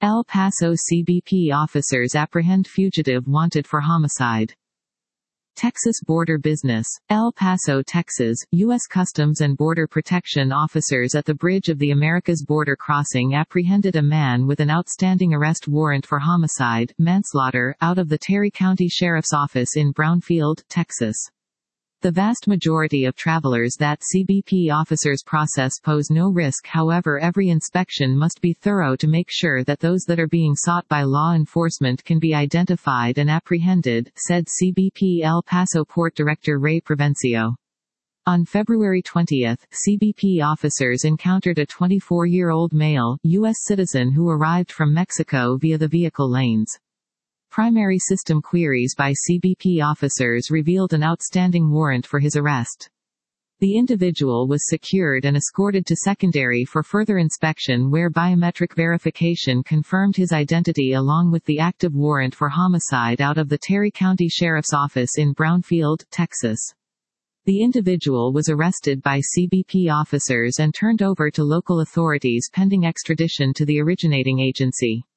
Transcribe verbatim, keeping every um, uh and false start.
El Paso C B P officers apprehend fugitive wanted for homicide. Texas border business. El Paso, Texas, U S Customs and Border Protection officers at the Bridge of the Americas border crossing apprehended a man with an outstanding arrest warrant for homicide, manslaughter, out of the Terry County Sheriff's Office in Brownfield, Texas. The vast majority of travelers that C B P officers process pose no risk. However, every inspection must be thorough to make sure that those that are being sought by law enforcement can be identified and apprehended, said C B P El Paso Port Director Ray Provencio. On February twentieth, C B P officers encountered a twenty-four-year-old male, U S citizen who arrived from Mexico via the vehicle lanes. Primary system queries by C B P officers revealed an outstanding warrant for his arrest. The individual was secured and escorted to secondary for further inspection, where biometric verification confirmed his identity along with the active warrant for homicide out of the Terry County Sheriff's Office in Brownfield, Texas. The individual was arrested by C B P officers and turned over to local authorities pending extradition to the originating agency.